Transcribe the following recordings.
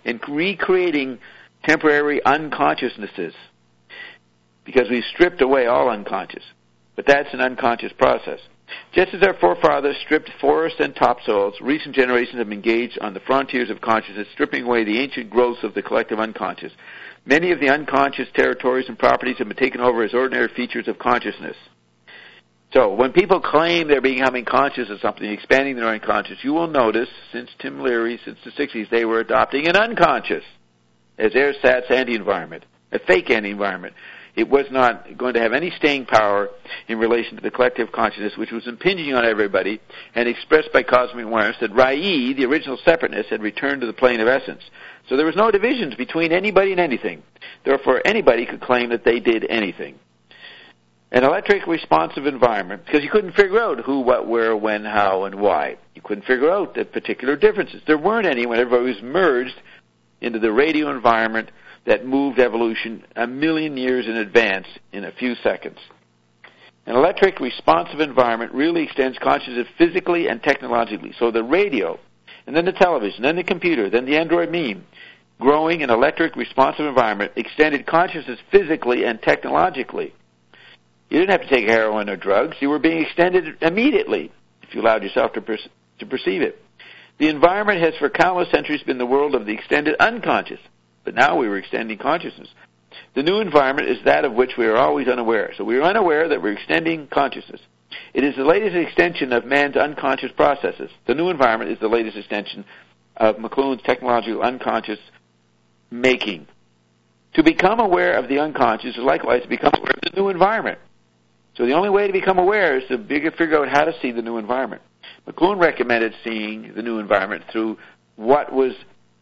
in recreating temporary unconsciousnesses, because we've stripped away all unconscious. But that's an unconscious process. Just as our forefathers stripped forests and topsoils, recent generations have engaged on the frontiers of consciousness, stripping away the ancient growths of the collective unconscious. Many of the unconscious territories and properties have been taken over as ordinary features of consciousness. So when people claim they're becoming conscious of something, expanding their unconscious, you will notice, since Tim Leary, since the 60s, they were adopting an unconscious as ersatz anti-environment, a fake anti-environment. It was not going to have any staying power in relation to the collective consciousness, which was impinging on everybody and expressed by cosmic awareness that Rai, the original separateness, had returned to the plane of essence. So there was no divisions between anybody and anything. Therefore, anybody could claim that they did anything. An electric responsive environment, because you couldn't figure out who, what, where, when, how, and why. You couldn't figure out the particular differences. There weren't any when everybody was merged into the radio environment that moved evolution a million years in advance in a few seconds. An electric responsive environment really extends consciousness physically and technologically. So the radio, and then the television, then the computer, then the Android meme, growing an electric responsive environment extended consciousness physically and technologically. You didn't have to take heroin or drugs. You were being extended immediately if you allowed yourself to perceive it. The environment has for countless centuries been the world of the extended unconscious. But now we were extending consciousness. The new environment is that of which we are always unaware. So we are unaware that we're extending consciousness. It is the latest extension of man's unconscious processes. The new environment is the latest extension of McLuhan's technological unconscious making. To become aware of the unconscious is likewise to become aware of the new environment. So the only way to become aware is to figure out how to see the new environment. McLuhan recommended seeing the new environment through what was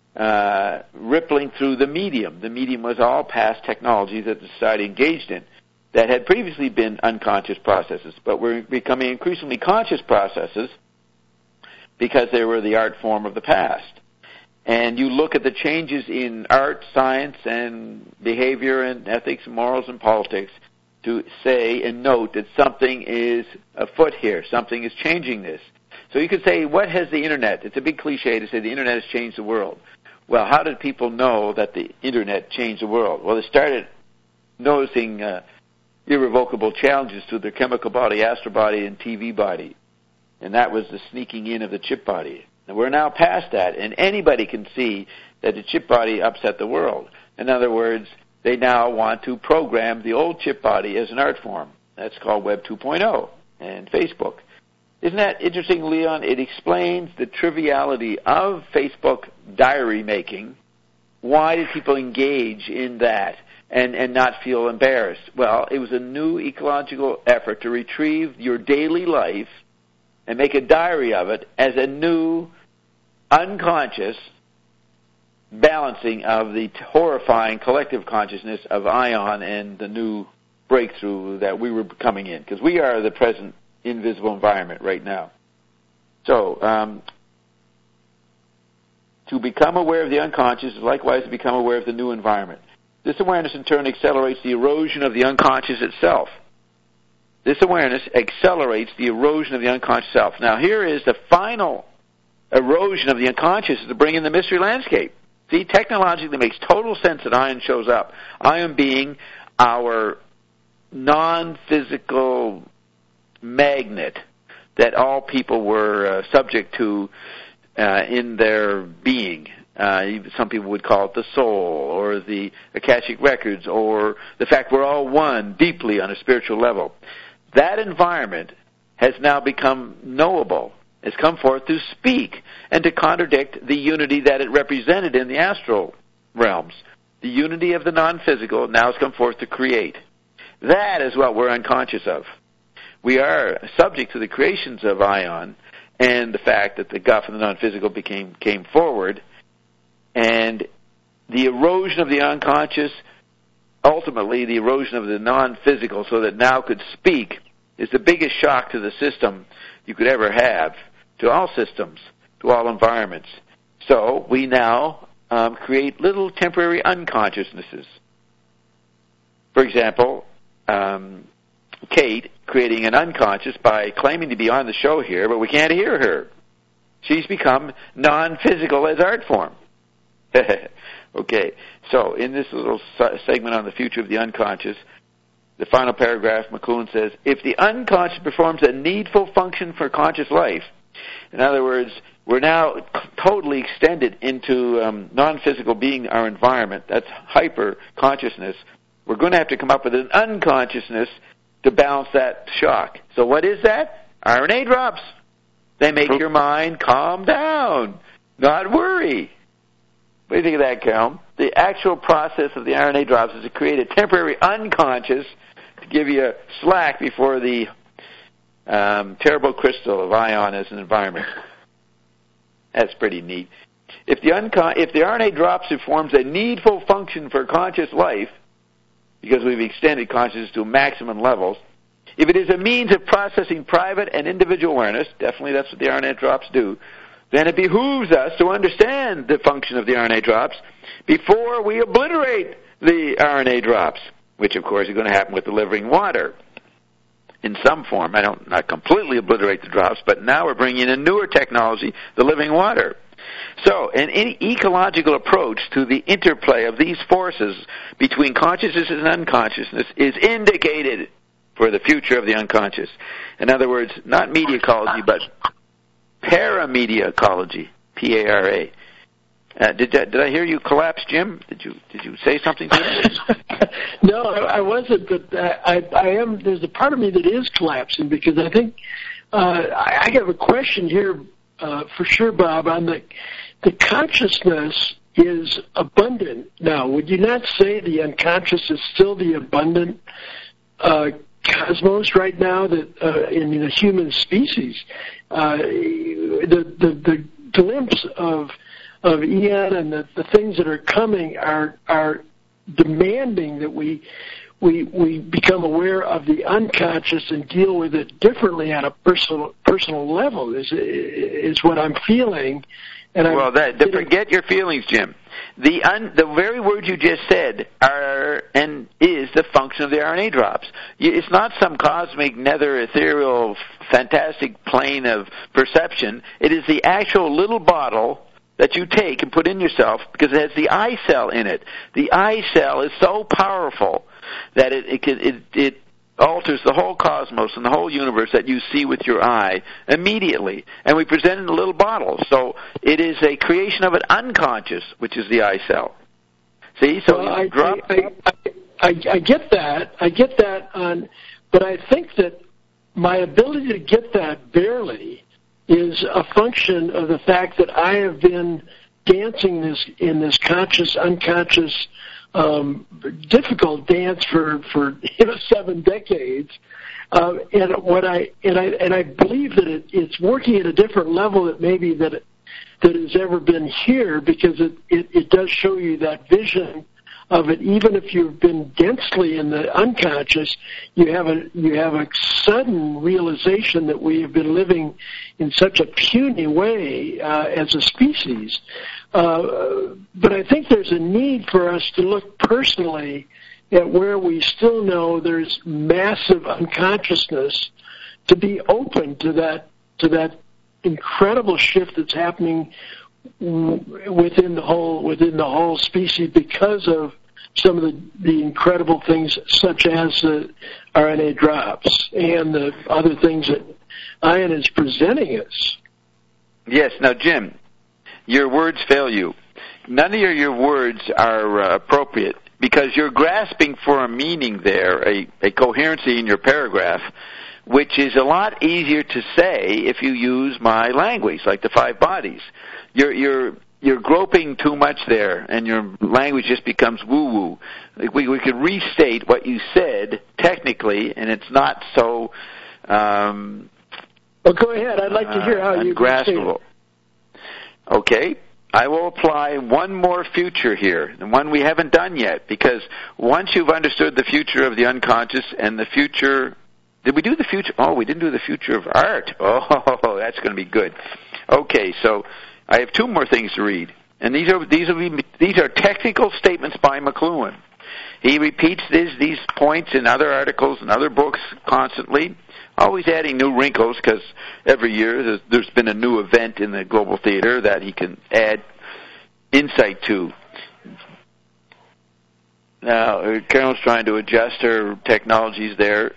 rippling through the medium. The medium was all past technologies that the society engaged in that had previously been unconscious processes, but were becoming increasingly conscious processes because they were the art form of the past. And you look at the changes in art, science, and behavior, and ethics, and morals, and politics to say and note that something is afoot here, something is changing this. So you could say, what has the Internet? It's a big cliche to say the Internet has changed the world. Well, how did people know that the Internet changed the world? Well, they started noticing irrevocable challenges to their chemical body, astral body, and TV body. And that was the sneaking in of the chip body. And we're now past that, and anybody can see that the chip body upset the world. In other words, they now want to program the old chip body as an art form. That's called Web 2.0 and Facebook. Isn't that interesting, Leon? It explains the triviality of Facebook diary making. Why did people engage in that and not feel embarrassed? Well, it was a new ecological effort to retrieve your daily life and make a diary of it as a new, unconscious balancing of the horrifying collective consciousness of Ion and the new breakthrough that we were coming in, because we are the present invisible environment right now. So, to become aware of the unconscious is likewise to become aware of the new environment. This awareness in turn accelerates the erosion of the unconscious itself. This awareness accelerates the erosion of the unconscious self. Now here is the final erosion of the unconscious to bring in the mystery landscape. See, technologically it makes total sense that Ion shows up. Ion being our non-physical magnet that all people were subject to in their being. Some people would call it the soul, or the Akashic records, or the fact we're all one deeply on a spiritual level. That environment has now become knowable, has come forth to speak and to contradict the unity that it represented in the astral realms. The unity of the non-physical now has come forth to create. That is what we're unconscious of. We are subject to the creations of Ion and the fact that the guff and the non-physical came forward, and the erosion of the unconscious, ultimately the erosion of the non-physical so that now could speak, is the biggest shock to the system you could ever have, to all systems, to all environments. So we now create little temporary unconsciousnesses. For example, Kate creating an unconscious by claiming to be on the show here, but we can't hear her. She's become non-physical as art form. Okay, so in this little segment on the future of the unconscious, the final paragraph, McLuhan says, if the unconscious performs a needful function for conscious life, in other words, we're now totally extended into non-physical being, our environment, that's hyper-consciousness, we're going to have to come up with an unconsciousness to balance that shock. So what is that? RNA drops. They make your mind calm down, not worry. What do you think of that, Carol? The actual process of the RNA drops is to create a temporary unconscious to give you a slack before the terrible crystal of ion as an environment. That's pretty neat. If the RNA drops performs a needful function for conscious life, because we've extended consciousness to maximum levels, if it is a means of processing private and individual awareness, definitely that's what the RNA drops do, then it behooves us to understand the function of the RNA drops before we obliterate the RNA drops, which of course is going to happen with the living water in some form. Not completely obliterate the drops, but now we're bringing in a newer technology, the living water. So, an ecological approach to the interplay of these forces between consciousness and unconsciousness is indicated for the future of the unconscious. In other words, not media ecology, but paramedia ecology, P-A-R-A. Did I hear you collapse, Jim? Did you say something to me? No, I wasn't, but I am. There's a part of me that is collapsing because I think I have a question here for sure, Bob, on the consciousness is abundant now. Would you not say the unconscious is still the abundant cosmos right now that in the human species? The glimpse of Ian and the things that are coming are demanding that we become aware of the unconscious and deal with it differently on a personal level is what I'm feeling. And forget your feelings, Jim. The very words you just said are and is the function of the RNA drops. It's not some cosmic, nether, ethereal, fantastic plane of perception. It is the actual little bottle that you take and put in yourself because it has the eye cell in it. The eye cell is so powerful that it alters the whole cosmos and the whole universe that you see with your eye immediately. And we present it in a little bottle. So it is a creation of an unconscious, which is the eye cell. See? So well, I get that. I get that. But I think that my ability to get that barely is a function of the fact that I have been dancing in this conscious, unconscious, difficult dance for 7 decades, and I believe that it's working at a different level that maybe that has ever been here because it does show you that vision of it. Even if you've been densely in the unconscious, you have a sudden realization that we have been living in such a puny way as a species. But I think there's a need for us to look personally at where we still know there's massive unconsciousness, to be open to that incredible shift that's happening within the whole species because of some of the incredible things such as the RNA drops and the other things that Ian is presenting us. Yes. Now, Jim, your words fail you. None of your words are appropriate because you're grasping for a meaning there, a coherency in your paragraph, which is a lot easier to say if you use my language, like the 5 bodies. You're groping too much there, and your language just becomes woo-woo. We could restate what you said technically, and it's not so well, go ahead. I'd like to hear how you ungraspable. Okay. I will apply one more future here, the one we haven't done yet, because once you've understood the future of the unconscious and the future... Did we do the future? Oh, we didn't do the future of art. Oh, that's going to be good. Okay, so I have 2 more things to read, and these are technical statements by McLuhan. He repeats these points in other articles and other books constantly, always adding new wrinkles because every year there's been a new event in the global theater that he can add insight to. Now, Carol's trying to adjust her technologies there.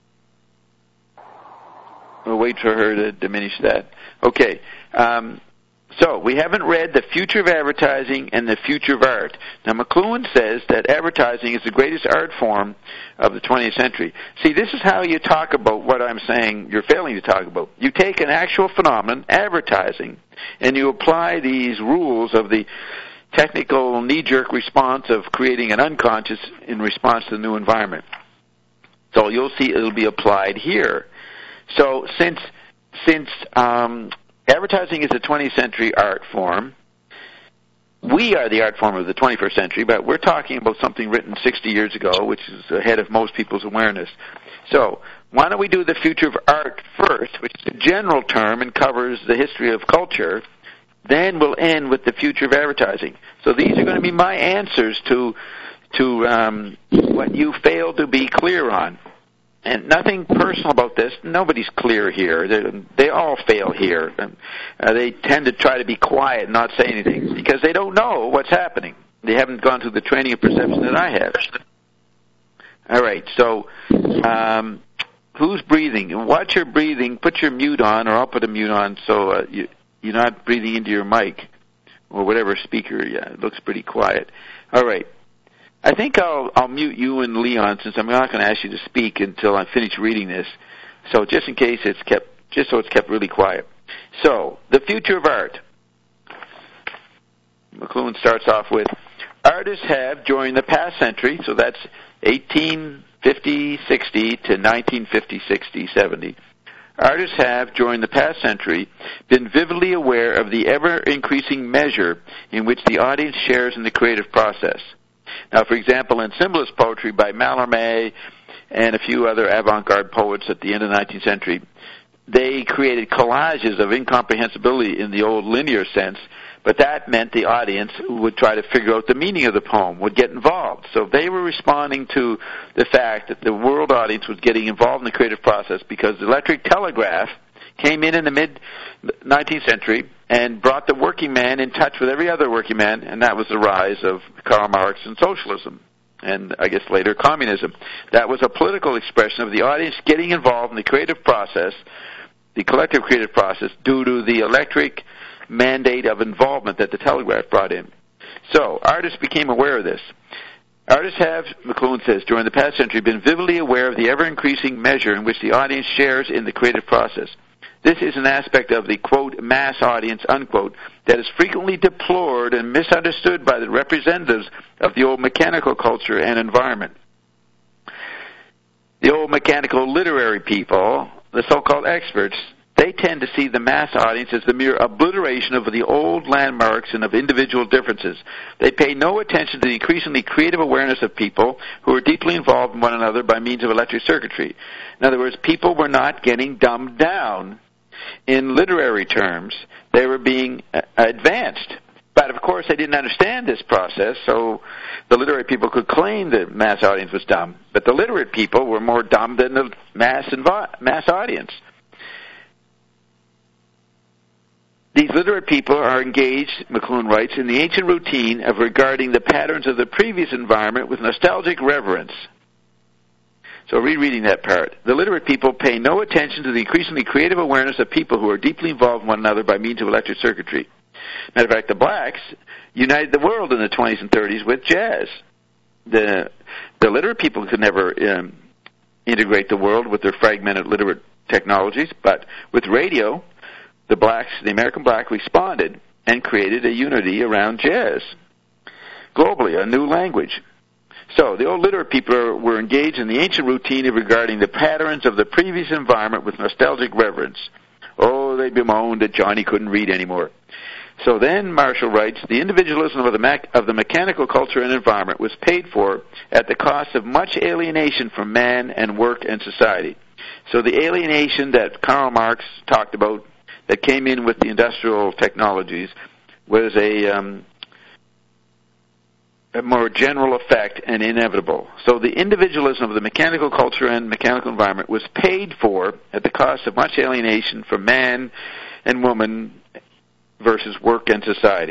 We'll wait for her to diminish that. Okay. So, we haven't read The Future of Advertising and The Future of Art. Now, McLuhan says that advertising is the greatest art form of the 20th century. See, this is how you talk about what I'm saying you're failing to talk about. You take an actual phenomenon, advertising, and you apply these rules of the technical knee-jerk response of creating an unconscious in response to the new environment. So you'll see it'll be applied here. So since advertising is a 20th century art form, we are the art form of the 21st century, but we're talking about something written 60 years ago, which is ahead of most people's awareness. So why don't we do the future of art first, which is a general term and covers the history of culture. Then we'll end with the future of advertising. So these are going to be my answers to what you failed to be clear on. And nothing personal about this. Nobody's clear here. They all fail here. They tend to try to be quiet and not say anything because they don't know what's happening. They haven't gone through the training of perception that I have. All right, so who's breathing? Watch your breathing. Put your mute on, or I'll put a mute on so you're not breathing into your mic or whatever speaker. Yeah, it looks pretty quiet. All right. I think I'll mute you and Leon since I'm not going to ask you to speak until I finish reading this. So just in case it's kept really quiet. So, the future of art. McLuhan starts off with, artists have, during the past century, so that's 1850, 60 to 1950, 60, 70, artists have, during the past century, been vividly aware of the ever-increasing measure in which the audience shares in the creative process. Now, for example, in symbolist poetry by Mallarmé and a few other avant-garde poets at the end of the 19th century, they created collages of incomprehensibility in the old linear sense, but that meant the audience would try to figure out the meaning of the poem, would get involved. So they were responding to the fact that the world audience was getting involved in the creative process because the electric telegraph came in the mid-19th century and brought the working man in touch with every other working man, and that was the rise of Karl Marx and socialism, and I guess later communism. That was a political expression of the audience getting involved in the creative process, the collective creative process, due to the electric mandate of involvement that the telegraph brought in. So, artists became aware of this. Artists have, McLuhan says, during the past century been vividly aware of the ever-increasing measure in which the audience shares in the creative process. This is an aspect of the, quote, mass audience, unquote, that is frequently deplored and misunderstood by the representatives of the old mechanical culture and environment. The old mechanical literary people, the so-called experts, they tend to see the mass audience as the mere obliteration of the old landmarks and of individual differences. They pay no attention to the increasingly creative awareness of people who are deeply involved in one another by means of electric circuitry. In other words, people were not getting dumbed down. In literary terms, they were being advanced. But, of course, they didn't understand this process, so the literary people could claim the mass audience was dumb. But the literate people were more dumb than the mass audience. These literate people are engaged, McLuhan writes, in the ancient routine of regarding the patterns of the previous environment with nostalgic reverence. So rereading that part. The literate people pay no attention to the increasingly creative awareness of people who are deeply involved in one another by means of electric circuitry. Matter of fact, the blacks united the world in the 20s and 30s with jazz. The literate people could never integrate the world with their fragmented literate technologies, but with radio, the blacks, the American black, responded and created a unity around jazz. Globally, a new language. So, the old literate people were engaged in the ancient routine of regarding the patterns of the previous environment with nostalgic reverence. Oh, they bemoaned that Johnny couldn't read anymore. So then, Marshall writes, the individualism of the mechanical culture and environment was paid for at the cost of much alienation from man and work and society. So the alienation that Karl Marx talked about that came in with the industrial technologies was a more general effect and inevitable. So the individualism of the mechanical culture and mechanical environment was paid for at the cost of much alienation from man and woman versus work and society.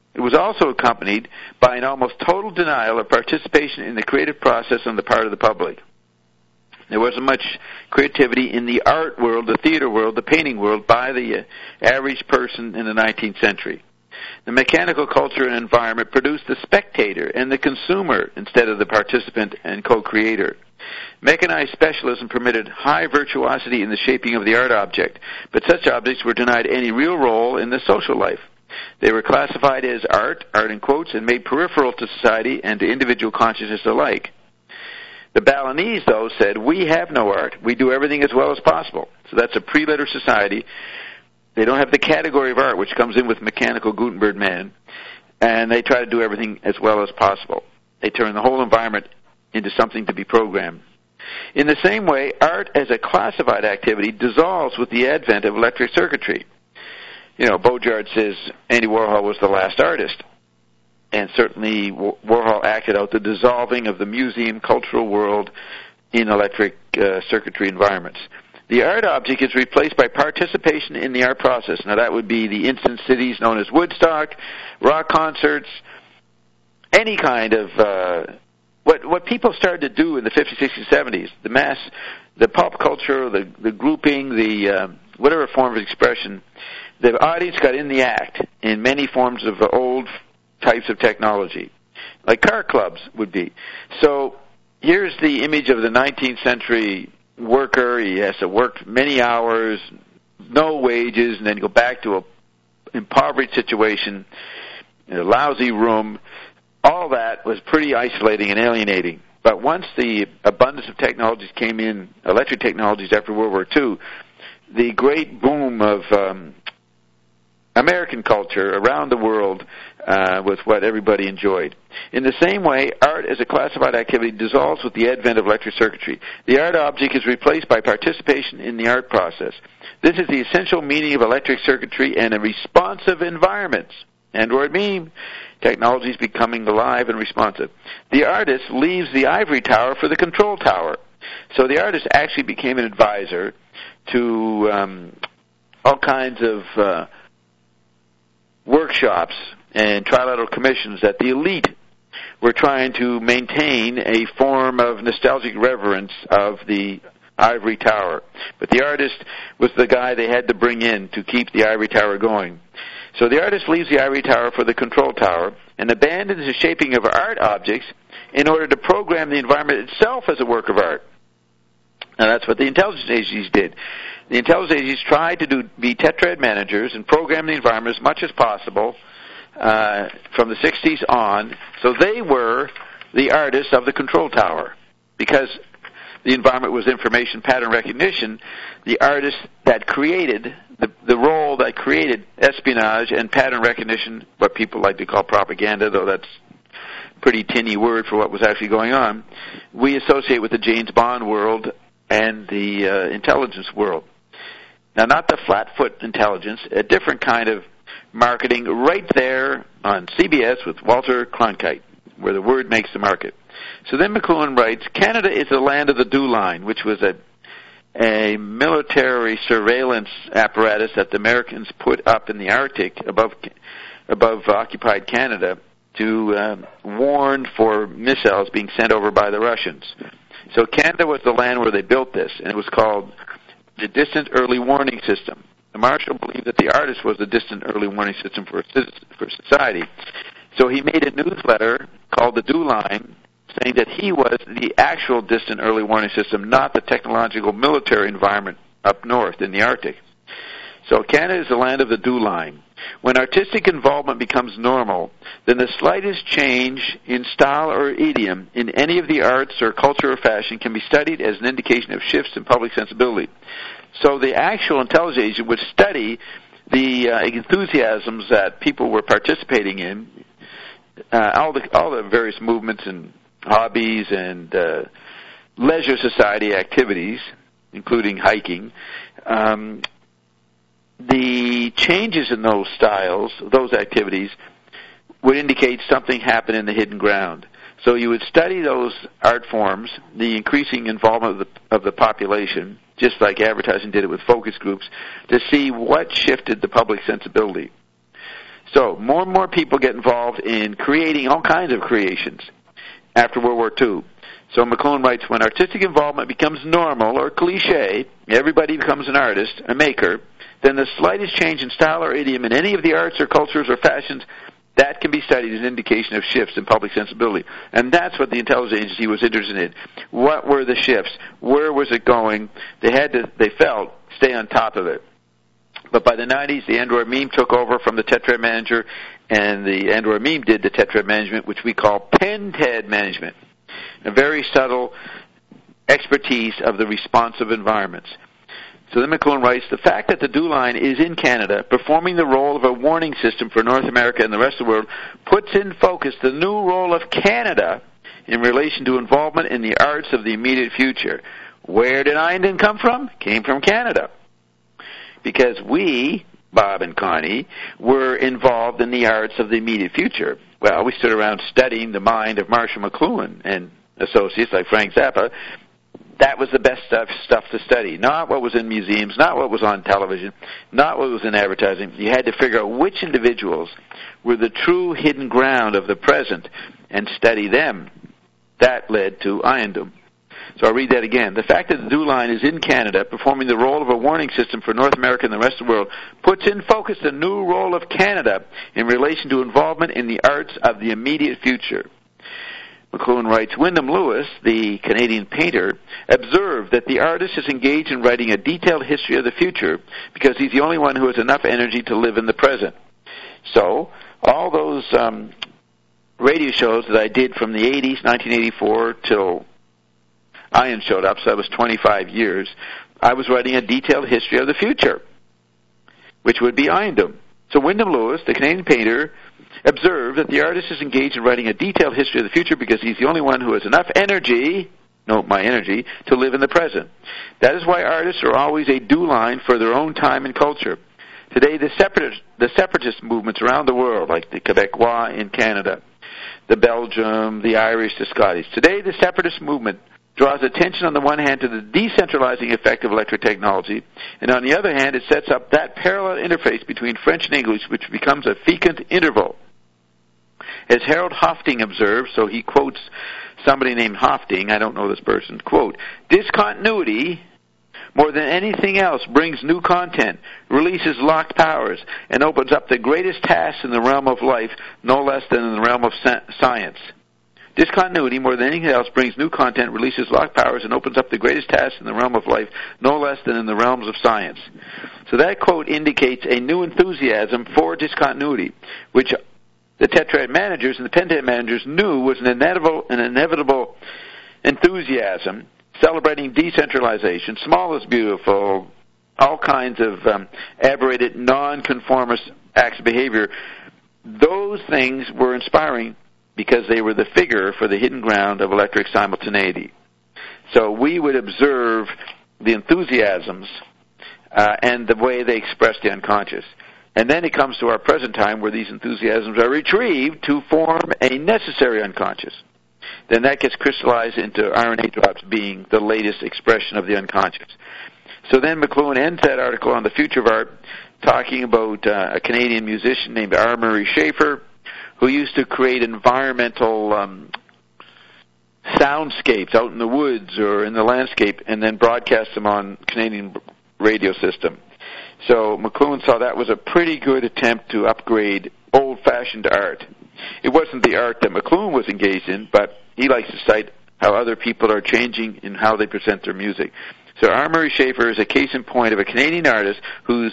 It was also accompanied by an almost total denial of participation in the creative process on the part of the public. There wasn't much creativity in the art world, the theater world, the painting world by the average person in the 19th century. The mechanical culture and environment produced the spectator and the consumer instead of the participant and co-creator. Mechanized specialism permitted high virtuosity in the shaping of the art object, but such objects were denied any real role in the social life. They were classified as art in quotes, and made peripheral to society and to individual consciousness alike. The Balinese, though, said, we have no art. We do everything as well as possible. So that's a pre-letter society. They don't have the category of art, which comes in with mechanical Gutenberg man, and they try to do everything as well as possible. They turn the whole environment into something to be programmed. In the same way, art as a classified activity dissolves with the advent of electric circuitry. You know, Baudrillard says Andy Warhol was the last artist. And certainly Warhol acted out the dissolving of the museum cultural world in electric circuitry environments. The art object is replaced by participation in the art process. Now that would be the instant cities known as Woodstock, rock concerts, any kind of what people started to do in the 50s, 60s, 70s, the pop culture, the grouping, the whatever form of expression, the audience got in the act in many forms of old types of technology, like car clubs would be. So here's the image of the 19th century worker. He has to work many hours, no wages, and then go back to a impoverished situation, in a lousy room. All that was pretty isolating and alienating. But once the abundance of technologies came in, electric technologies after World War II, the great boom of American culture around the world was what everybody enjoyed. In the same way, art as a classified activity dissolves with the advent of electric circuitry. The art object is replaced by participation in the art process. This is the essential meaning of electric circuitry and a responsive environments. And/or meme, technology is becoming alive and responsive. The artist leaves the ivory tower for the control tower. So the artist actually became an advisor to all kinds of workshops and trilateral commissions that the elite were trying to maintain a form of nostalgic reverence of the ivory tower. But the artist was the guy they had to bring in to keep the ivory tower going. So the artist leaves the ivory tower for the control tower and abandons the shaping of art objects in order to program the environment itself as a work of art. Now that's what the intelligence agencies did. The intelligence agencies tried to be tetrad managers and program the environment as much as possible from the 60s on. So they were the artists of the control tower. Because the environment was information pattern recognition, the artists that created, the role that created espionage and pattern recognition, what people like to call propaganda, though that's a pretty tinny word for what was actually going on, we associate with the James Bond world and the intelligence world. Now, not the flat-foot intelligence, a different kind of marketing right there on CBS with Walter Cronkite, where the word makes the market. So then McLuhan writes, Canada is the land of the DEW line, which was a military surveillance apparatus that the Americans put up in the Arctic above occupied Canada to warn for missiles being sent over by the Russians. So Canada was the land where they built this, and it was called the Distant Early Warning System. Marshall believed that the artist was the distant early warning system for society. So he made a newsletter called the DEW line, saying that he was the actual distant early warning system, not the technological military environment up north in the Arctic. So Canada is the land of the DEW line. When artistic involvement becomes normal, then the slightest change in style or idiom in any of the arts or culture or fashion can be studied as an indication of shifts in public sensibility. So the actual intelligence agent would study the enthusiasms that people were participating in, all the various movements and hobbies and leisure society activities, including hiking. The changes in those styles, those activities, would indicate something happened in the hidden ground. So you would study those art forms, the increasing involvement of the population, just like advertising did it with focus groups, to see what shifted the public sensibility. So more and more people get involved in creating all kinds of creations after World War II. So McLuhan writes, when artistic involvement becomes normal or cliche, everybody becomes an artist, a maker, then the slightest change in style or idiom in any of the arts or cultures or fashions, that can be studied as an indication of shifts in public sensibility. And that's what the intelligence agency was interested in. What were the shifts? Where was it going? They felt, stay on top of it. But by the 90s, the Android Meme took over from the Tetrad Manager, and the Android Meme did the Tetrad Management, which we call Pentad Management. A very subtle expertise of the responsive environments. So then McLuhan writes, the fact that the DEW line is in Canada, performing the role of a warning system for North America and the rest of the world, puts in focus the new role of Canada in relation to involvement in the arts of the immediate future. Where did Eyndon come from? Came from Canada. Because we, Bob and Connie, were involved in the arts of the immediate future. Well, we stood around studying the mind of Marshall McLuhan and associates like Frank Zappa. That was the best stuff to study. Not what was in museums, not what was on television, not what was in advertising. You had to figure out which individuals were the true hidden ground of the present and study them. That led to Eyndon. So I'll read that again. The fact that the DEW line is in Canada, performing the role of a warning system for North America and the rest of the world, puts in focus the new role of Canada in relation to involvement in the arts of the immediate future. McLuhan writes, Wyndham Lewis, the Canadian painter, observed that the artist is engaged in writing a detailed history of the future because he's the only one who has enough energy to live in the present. So, all those radio shows that I did from the 80s, 1984, till Ian showed up, so that was 25 years, I was writing a detailed history of the future, which would be Eyndon. So Wyndham Lewis, the Canadian painter, observed that the artist is engaged in writing a detailed history of the future because he's the only one who has enough energy, note my energy, to live in the present. That is why artists are always a DEW line for their own time and culture. Today, the separatist movements around the world, like the Quebecois in Canada, the Belgium, the Irish, the Scottish. Today, the separatist movement draws attention on the one hand to the decentralizing effect of electric technology, and on the other hand it sets up that parallel interface between French and English which becomes a fecund interval. As Harold Hofting observes, so he quotes somebody named Hofting, I don't know this person, quote, discontinuity, more than anything else, brings new content, releases locked powers, and opens up the greatest tasks in the realm of life, no less than in the realm of science. Discontinuity, more than anything else, brings new content, releases locked powers, and opens up the greatest tasks in the realm of life, no less than in the realms of science. So that quote indicates a new enthusiasm for discontinuity, which the Tetrad managers and the Pentad managers knew was an inevitable enthusiasm, celebrating decentralization, small is beautiful, all kinds of aberrated, non-conformist acts of behavior. Those things were inspiring because they were the figure for the hidden ground of electric simultaneity. So we would observe the enthusiasms and the way they express the unconscious. And then it comes to our present time where these enthusiasms are retrieved to form a necessary unconscious. Then that gets crystallized into RNA drops being the latest expression of the unconscious. So then McLuhan ends that article on the future of art talking about a Canadian musician named R. Murray Schafer, who used to create environmental soundscapes out in the woods or in the landscape and then broadcast them on Canadian radio system. So McLuhan saw that was a pretty good attempt to upgrade old-fashioned art. It wasn't the art that McLuhan was engaged in, but he likes to cite how other people are changing in how they present their music. So R. Murray Schafer is a case in point of a Canadian artist whose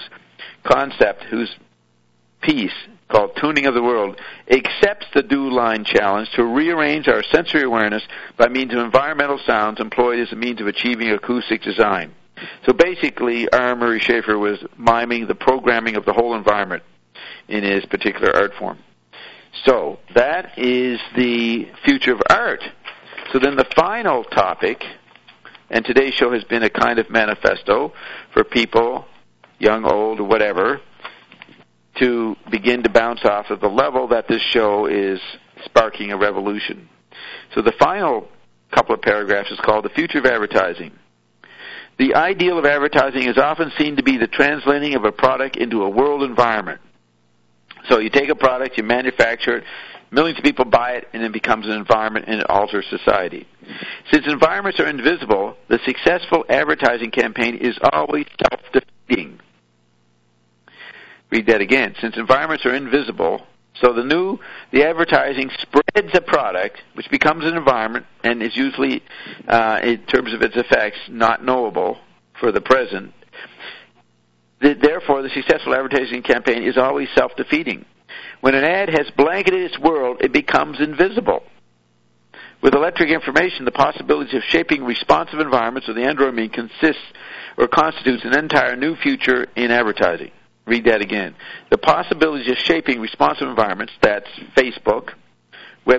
piece, called Tuning of the World, accepts the DEW line challenge to rearrange our sensory awareness by means of environmental sounds employed as a means of achieving acoustic design. So basically, R. Murray Schafer was miming the programming of the whole environment in his particular art form. So that is the future of art. So then the final topic, and today's show has been a kind of manifesto for people, young, old, whatever, to begin to bounce off of the level that this show is sparking a revolution. So the final couple of paragraphs is called The Future of Advertising. The ideal of advertising is often seen to be the translating of a product into a world environment. So you take a product, you manufacture it, millions of people buy it, and it becomes an environment, and it alters society. Since environments are invisible, the successful advertising campaign is always self-defeating. Read that again. Since environments are invisible, so the advertising spreads a product, which becomes an environment, and is usually, in terms of its effects, not knowable for the present. Therefore, the successful advertising campaign is always self-defeating. When an ad has blanketed its world, it becomes invisible. With electric information, the possibilities of shaping responsive environments of the Android meme constitutes an entire new future in advertising. Read that again. The possibilities of shaping responsive environments, that's Facebook, Web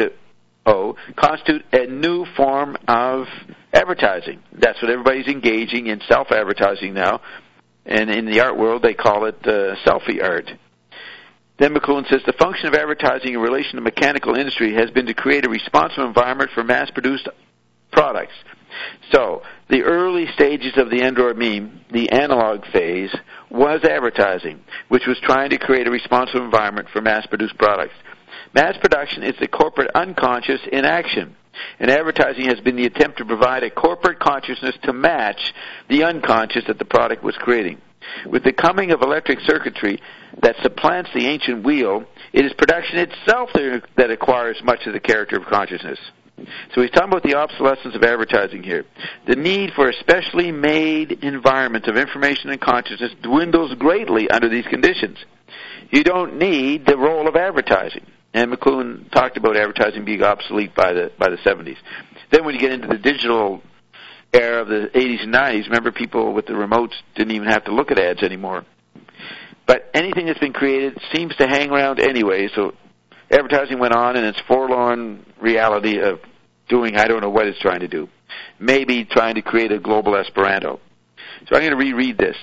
2.0, constitute a new form of advertising. That's what everybody's engaging in, self-advertising now. And in the art world, they call it selfie art. Then McLuhan says, the function of advertising in relation to mechanical industry has been to create a responsive environment for mass-produced products. So, the early stages of the Android meme, the analog phase, was advertising, which was trying to create a responsive environment for mass-produced products. Mass production is the corporate unconscious in action, and advertising has been the attempt to provide a corporate consciousness to match the unconscious that the product was creating. With the coming of electric circuitry that supplants the ancient wheel, it is production itself that acquires much of the character of consciousness. So he's talking about the obsolescence of advertising here. The need for a specially made environment of information and consciousness dwindles greatly under these conditions. You don't need the role of advertising. And McLuhan talked about advertising being obsolete by the 70s. Then when you get into the digital era of the 80s and 90s, remember people with the remotes didn't even have to look at ads anymore. But anything that's been created seems to hang around anyway, so advertising went on in its forlorn reality of doing I don't know what it's trying to do. Maybe trying to create a global Esperanto. So I'm going to reread this.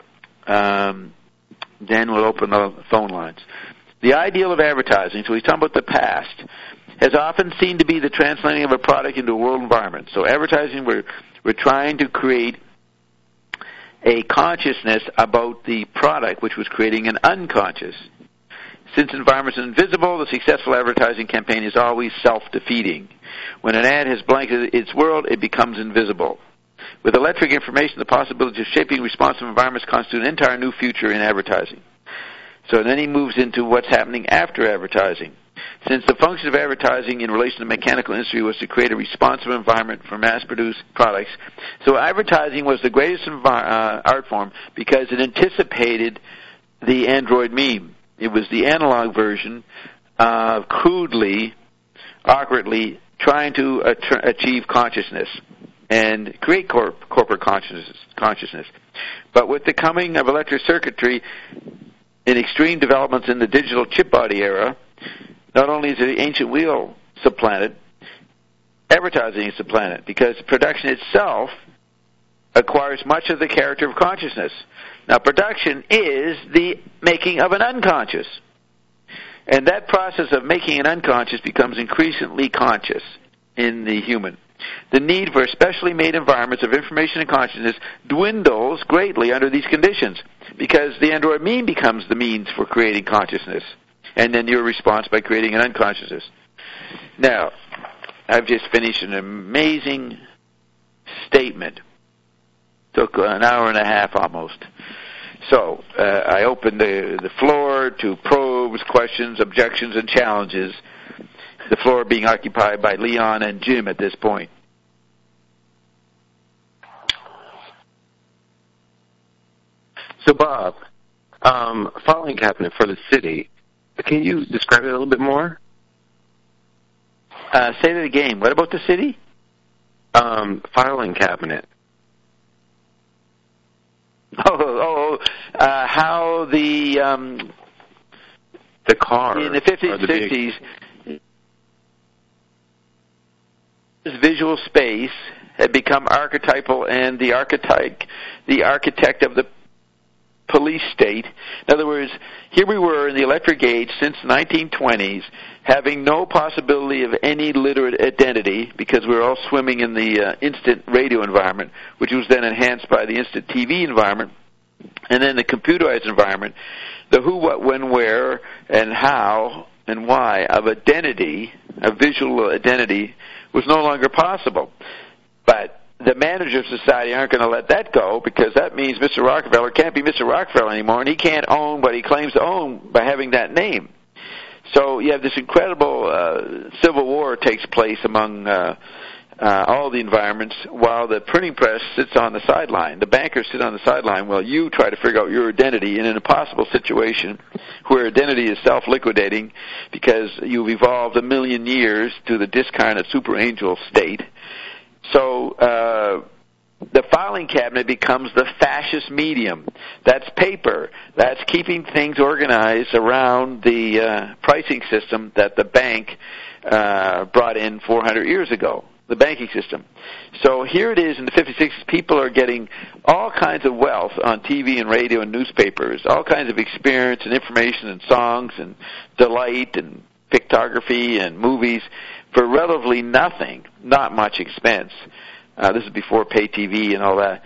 Then we'll open the phone lines. The ideal of advertising, so he's talking about the past, has often seemed to be the translating of a product into a world environment. So advertising, we're trying to create a consciousness about the product, which was creating an unconscious. Since environments are invisible, the successful advertising campaign is always self-defeating. When an ad has blanketed its world, it becomes invisible. With electric information, the possibility of shaping responsive environments constitute an entire new future in advertising. So then he moves into what's happening after advertising. Since the function of advertising in relation to the mechanical industry was to create a responsive environment for mass-produced products, so advertising was the greatest art form because it anticipated the Android meme. It was the analog version of crudely, awkwardly trying to achieve consciousness and create corporate consciousness. But with the coming of electric circuitry and extreme developments in the digital chip body era, not only is the ancient wheel supplanted, advertising is supplanted because production itself acquires much of the character of consciousness. Now, production is the making of an unconscious. And that process of making an unconscious becomes increasingly conscious in the human. The need for specially made environments of information and consciousness dwindles greatly under these conditions because the Android meme becomes the means for creating consciousness. And then your response by creating an unconsciousness. Now, I've just finished an amazing statement. Took an hour and a half almost. So, I opened the floor to probes, questions, objections, and challenges. The floor being occupied by Leon and Jim at this point. So, Bob, filing cabinet for the city, can you describe it a little bit more? Say that again. What about the city? Filing cabinet. How the car in the 50s and 60s, this visual space had become archetypal, and the architect of the police state. In other words, here we were in the electric age since the 1920s, having no possibility of any literate identity because we were all swimming in the instant radio environment, which was then enhanced by the instant TV environment, and then the computerized environment. the who, what, when, where, and how, and why of identity, a visual identity, was no longer possible. But the managers of society aren't going to let that go, because that means Mr. Rockefeller can't be Mr. Rockefeller anymore, and he can't own what he claims to own by having that name. So you have this incredible civil war takes place among all the environments, while the printing press sits on the sideline. The bankers sit on the sideline while you try to figure out your identity in an impossible situation where identity is self-liquidating because you've evolved 1 million years to the discarnate super angel state. So the filing cabinet becomes the fascist medium. That's paper. That's keeping things organized around the pricing system that the bank brought in 400 years ago, the banking system. So here it is in the 56, people are getting all kinds of wealth on TV and radio and newspapers, all kinds of experience and information and songs and delight and pictography and movies for relatively nothing, not much expense. This is before pay TV and all that.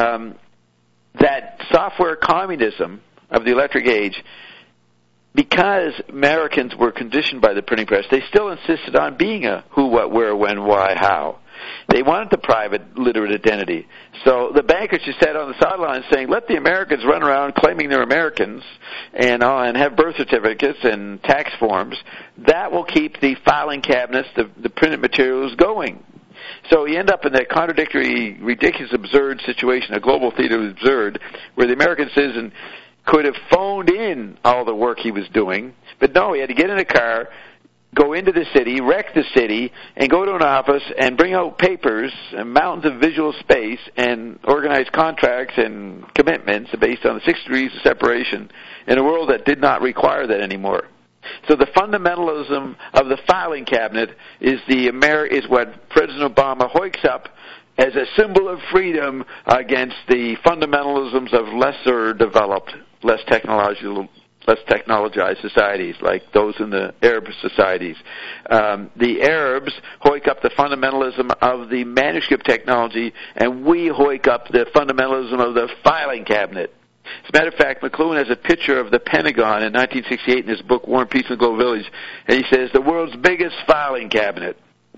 That software communism of the electric age, because Americans were conditioned by the printing press, they still insisted on being a who, what, where, when, why, how. They wanted the private, literate identity. So the bankers just sat on the sidelines saying, let the Americans run around claiming they're Americans and have birth certificates and tax forms. That will keep the filing cabinets, the printed materials going. So you end up in that contradictory, ridiculous, absurd situation, a global theater of absurd, where the American citizen could have phoned in all the work he was doing, but no, he had to get in a car, go into the city, wreck the city, and go to an office and bring out papers and mountains of visual space and organize contracts and commitments based on the 6 degrees of separation in a world that did not require that anymore. So the fundamentalism of the filing cabinet is what President Obama hoiks up as a symbol of freedom against the fundamentalisms of lesser developed, less technologized societies, like those in the Arab societies. The Arabs hoik up the fundamentalism of the manuscript technology, and we hoik up the fundamentalism of the filing cabinet. As a matter of fact, McLuhan has a picture of the Pentagon in 1968 in his book, War and Peace in the Global Village, and he says, the world's biggest filing cabinet.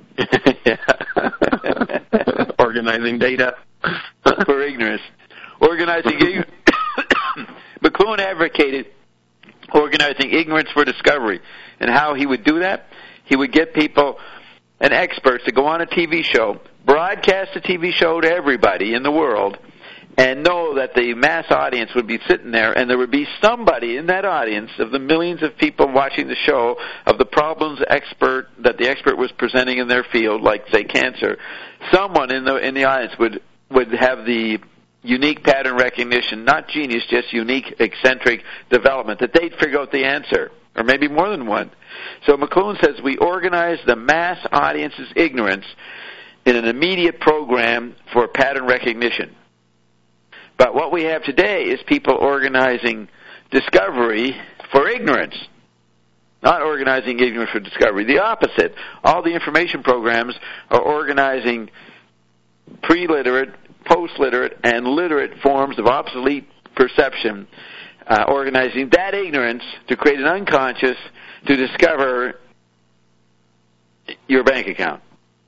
Organizing data. For ignorance. McLuhan advocated organizing ignorance for discovery. And how he would do that? He would get people and experts to go on a TV show, broadcast the TV show to everybody in the world, and know that the mass audience would be sitting there, and there would be somebody in that audience of the millions of people watching the show of the problems that the expert was presenting in their field, like, say, cancer. Someone in the audience would have the unique pattern recognition, not genius, just unique, eccentric development, that they'd figure out the answer, or maybe more than one. So McLuhan says we organize the mass audience's ignorance in an immediate program for pattern recognition. But what we have today is people organizing discovery for ignorance, not organizing ignorance for discovery. The opposite. All the information programs are organizing pre-literate, post-literate, and literate forms of obsolete perception, organizing that ignorance to create an unconscious to discover your bank account.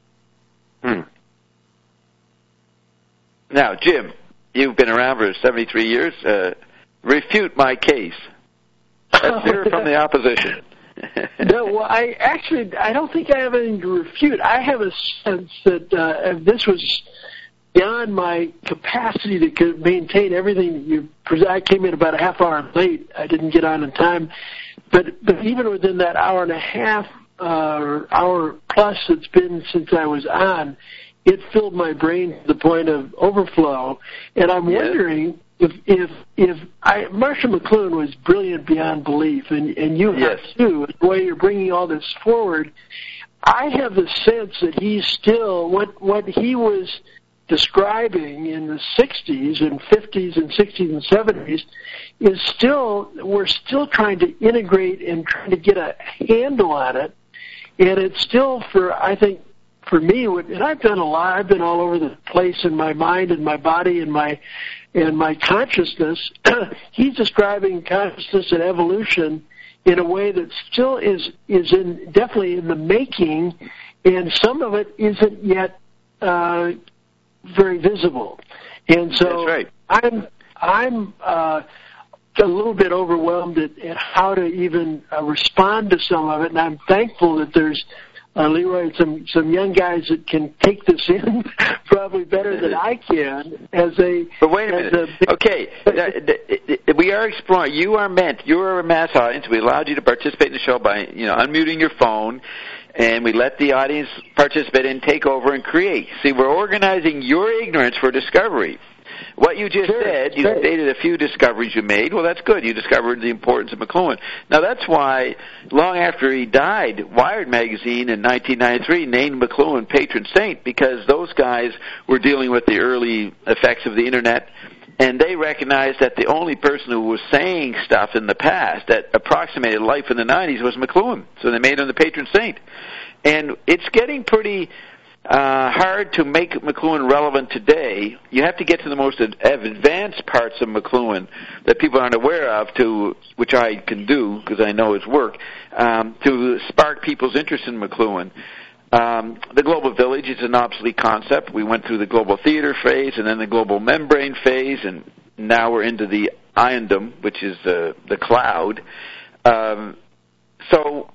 Now, Jim, you've been around for 73 years. Refute my case. Let's hear from the opposition. No, well, I don't think I have anything to refute. I have a sense that this was beyond my capacity to maintain everything that you present. I came in about a half hour late. I didn't get on in time. But even within that hour and a half, or hour plus it's been since I was on, it filled my brain to the point of overflow. And I'm wondering if Marshall McLuhan was brilliant beyond belief, and you have too, the way you're bringing all this forward. I have the sense that he's still, what he was describing in the 60s and 50s and 60s and 70s is still, we're still trying to integrate and trying to get a handle on it. And it's still, I think, for me, and I've done a lot. I've been all over the place in my mind and my body and my and my consciousness, he's describing consciousness and evolution in a way that still is definitely in the making, and some of it isn't yet very visible. And so that's right. I'm a little bit overwhelmed at how to even respond to some of it, and I'm thankful that there's Leroy, some young guys that can take this in probably better than I can. But wait a minute. Okay, we are exploring. You're a mass audience. We allowed you to participate in the show by unmuting your phone, and we let the audience participate and take over and create. See, we're organizing your ignorance for discovery. What you just said, you stated a few discoveries you made. Well, that's good. You discovered the importance of McLuhan. Now, that's why, long after he died, Wired magazine in 1993 named McLuhan patron saint, because those guys were dealing with the early effects of the Internet, and they recognized that the only person who was saying stuff in the past that approximated life in the 90s was McLuhan. So they made him the patron saint. And it's getting pretty hard to make McLuhan relevant today. You have to get to the most advanced parts of McLuhan that people aren't aware of, which I can do because I know his work, to spark people's interest in McLuhan. The global village is an obsolete concept. We went through the global theater phase and then the global membrane phase, and now we're into the iondom, which is the cloud. So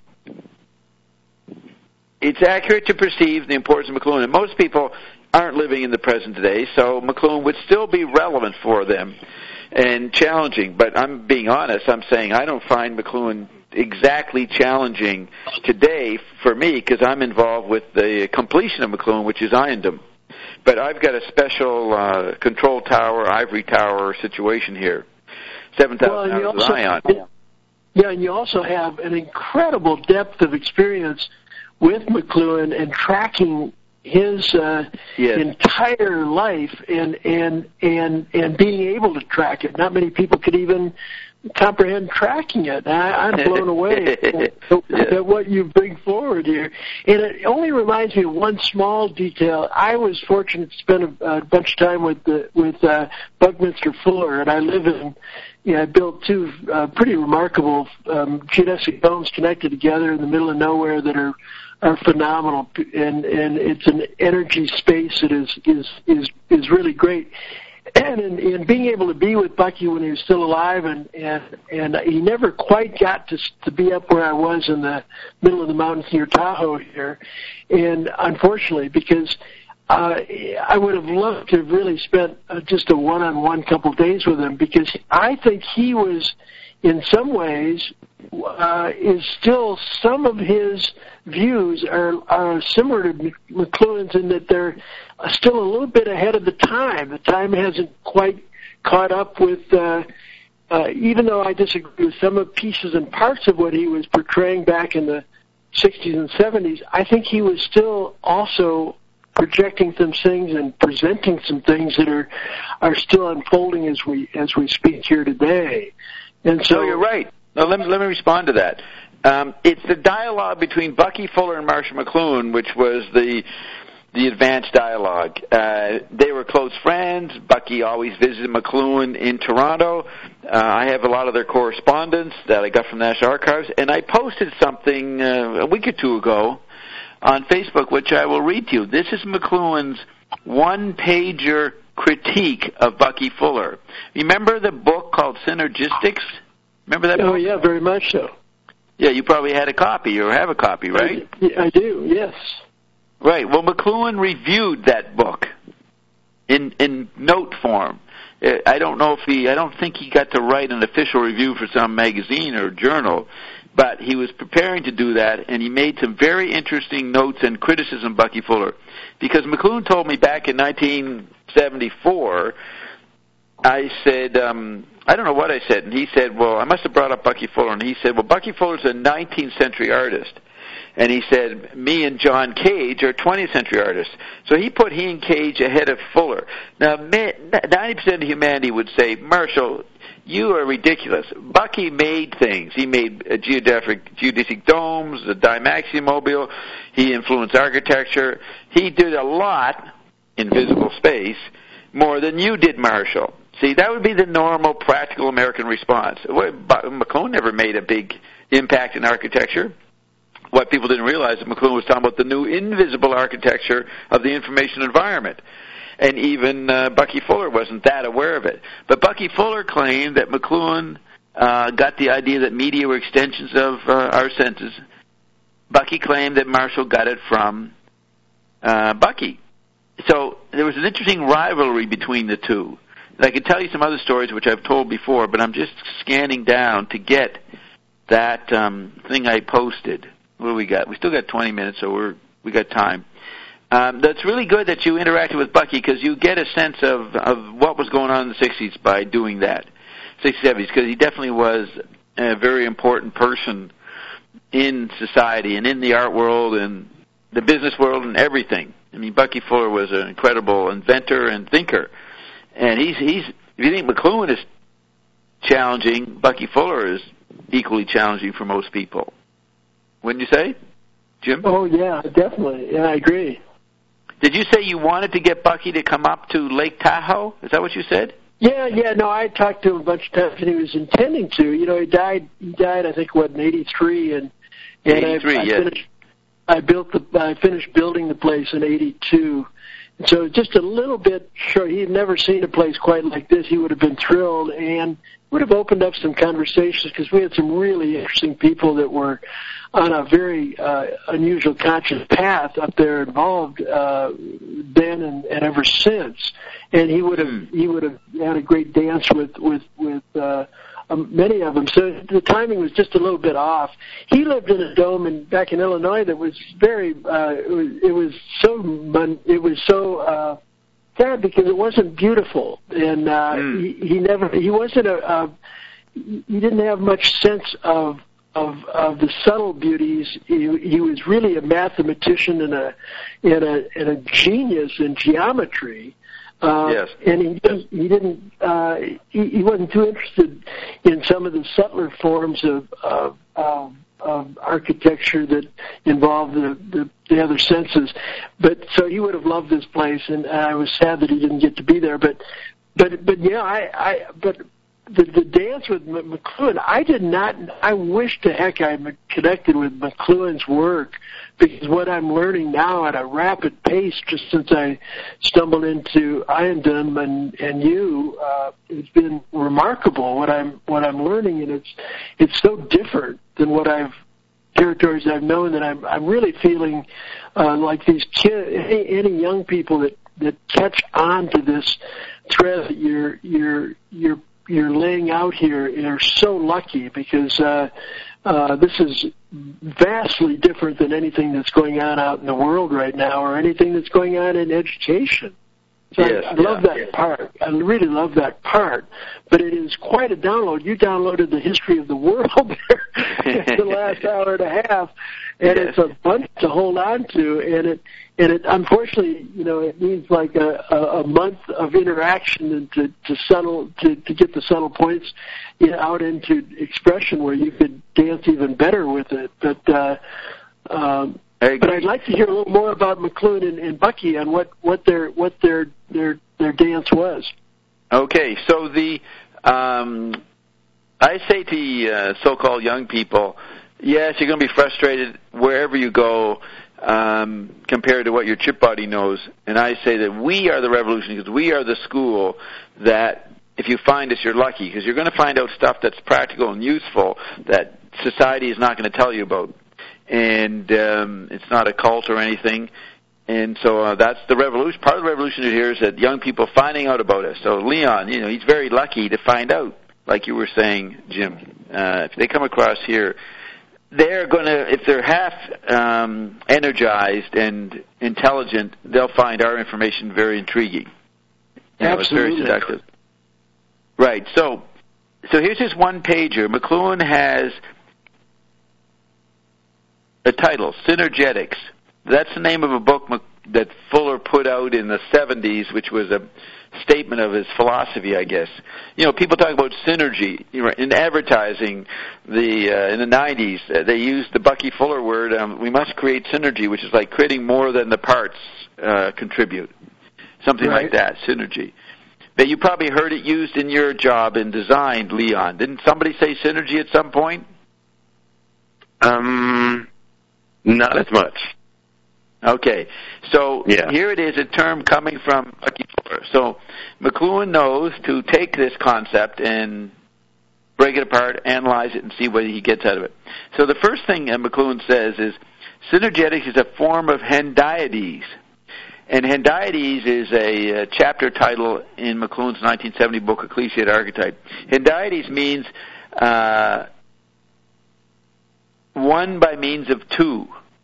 it's accurate to perceive the importance of McLuhan, and most people aren't living in the present today, so McLuhan would still be relevant for them and challenging. But I'm being honest, I'm saying I don't find McLuhan exactly challenging today for me because I'm involved with the completion of McLuhan, which is iondom. But I've got a special control tower, ivory tower situation here, 7,000 hours of Zion. Yeah, and you also have an incredible depth of experience with McLuhan and tracking his entire life and being able to track it. Not many people could even comprehend tracking it. I'm blown away at what you bring forward here. And it only reminds me of one small detail. I was fortunate to spend a bunch of time with Buckminster Fuller, and I live in. I built two pretty remarkable geodesic domes connected together in the middle of nowhere that are phenomenal, and it's an energy space that is really great. And in being able to be with Bucky when he was still alive, and he never quite got to be up where I was in the middle of the mountains near Tahoe here, and unfortunately, because I would have loved to have really spent just a one-on-one couple days with him, because I think he was, in some ways, is still, some of his views are similar to McLuhan's in that they're still a little bit ahead of the time. The time hasn't quite caught up with, even though I disagree with some of pieces and parts of what he was portraying back in the 60s and 70s, I think he was still also projecting some things and presenting some things that are still unfolding as we speak here today. And so you're right. Now, let me respond to that. It's the dialogue between Bucky Fuller and Marshall McLuhan, which was the advanced dialogue. They were close friends. Bucky always visited McLuhan in Toronto. I have a lot of their correspondence that I got from National Archives, and I posted something a week or two ago on Facebook, which I will read to you. This is McLuhan's one-pager critique of Bucky Fuller. Remember the book called Synergistics? Remember that book? Oh, yeah, very much so. Yeah, you probably had a copy or have a copy, right? I do, yes. Right. Well, McLuhan reviewed that book in note form. I don't think he got to write an official review for some magazine or journal, but he was preparing to do that, and he made some very interesting notes and criticism of Bucky Fuller. Because McLuhan told me back in 1974, I said, I don't know what I said, and he said, well, I must have brought up Bucky Fuller, and he said, well, Bucky Fuller's a 19th century artist. And he said, me and John Cage are 20th century artists. So he put he and Cage ahead of Fuller. Now, 90% of humanity would say, Marshall, you are ridiculous. Bucky made things. He made geodesic domes, the Dymaxion-mobile. He influenced architecture. He did a lot in visible space, more than you did, Marshall. See, that would be the normal, practical American response. McLuhan never made a big impact in architecture. What people didn't realize is McLuhan was talking about the new invisible architecture of the information environment. And even Bucky Fuller wasn't that aware of it. But Bucky Fuller claimed that McLuhan got the idea that media were extensions of our senses. Bucky claimed that Marshall got it from Bucky. So there was an interesting rivalry between the two. And I could tell you some other stories which I've told before, but I'm just scanning down to get that thing I posted. What do we got? We still got 20 minutes, so we got time. That's really good that you interacted with Bucky, because you get a sense of what was going on in the 60s by doing that, 60s, 70s, because he definitely was a very important person in society and in the art world and the business world and everything. I mean, Bucky Fuller was an incredible inventor and thinker. And he's if you think McLuhan is challenging, Bucky Fuller is equally challenging for most people. Wouldn't you say, Jim? Oh, yeah, definitely. Yeah, I agree. Did you say you wanted to get Bucky to come up to Lake Tahoe? Is that what you said? Yeah, no, I talked to him a bunch of times, and he was intending to. You know, he died, I think, in 83, and 83, yes. I finished building the place in 82. So just a little bit short. He had never seen a place quite like this. He would have been thrilled and would have opened up some conversations, because we had some really interesting people that were on a very unusual conscious path up there involved then and ever since. And he would have had a great dance with many of them. So the timing was just a little bit off. He lived in a dome back in Illinois that was very. It was so sad because it wasn't beautiful, and he didn't have much sense of the subtle beauties. He was really a mathematician and a genius in geometry. Yes. And he wasn't too interested in some of the subtler forms of architecture that involved the other senses. But so he would have loved this place, and I was sad that he didn't get to be there. But yeah, but the dance with McLuhan, I wish to heck I had connected with McLuhan's work, because what I'm learning now at a rapid pace, just since I stumbled into Iandom and you, it's been remarkable what I'm learning, and it's so different than territories I've known, that I'm really feeling like these kids, any young people that catch on to this thread that you're laying out here are so lucky, because this is vastly different than anything that's going on out in the world right now, or anything that's going on in education. So yes, I love that part. I really love that part. But it is quite a download. You downloaded the history of the world there in the last hour and a half, and it's a bunch to hold on to. And it unfortunately, it needs like a month of interaction and to get the subtle points out into expression where you could dance even better with it. But I'd like to hear a little more about McLuhan and Bucky on what their dance was. Okay, so I say to the so-called young people, yes, you're going to be frustrated wherever you go compared to what your chip body knows. And I say that we are the revolution, because we are the school that if you find us, you're lucky, because you're going to find out stuff that's practical and useful that society is not going to tell you about. And it's not a cult or anything. And so that's the revolution. Part of the revolution here is that young people finding out about us. So Leon, he's very lucky to find out, like you were saying, Jim. If they come across here, they're going to, if they're half energized and intelligent, they'll find our information very intriguing. Absolutely. It's very seductive. Right. So here's his one-pager. McLuhan has a title, Synergetics. That's the name of a book that Fuller put out in the 70s, which was a statement of his philosophy, I guess. People talk about synergy. In advertising, in the 90s, they used the Bucky Fuller word, we must create synergy, which is like creating more than the parts contribute. Something like that, synergy. But you probably heard it used in your job in design, Leon. Didn't somebody say synergy at some point? Not as much. Okay, so Here it is, a term coming from Bucky Fuller. So McLuhan knows to take this concept and break it apart, analyze it, and see what he gets out of it. So the first thing McLuhan says is, synergetics is a form of hendiades. And hendiades is a chapter title in McLuhan's 1970 book, Ecclesiae Archetype. Hendiades means one by means of two.